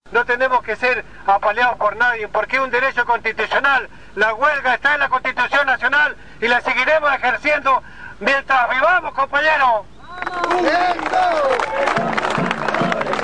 No tenemos que ser apaleados por nadie, porque es un derecho constitucional. La huelga está en la Constitución Nacional y la seguiremos ejerciendo mientras vivamos, compañeros.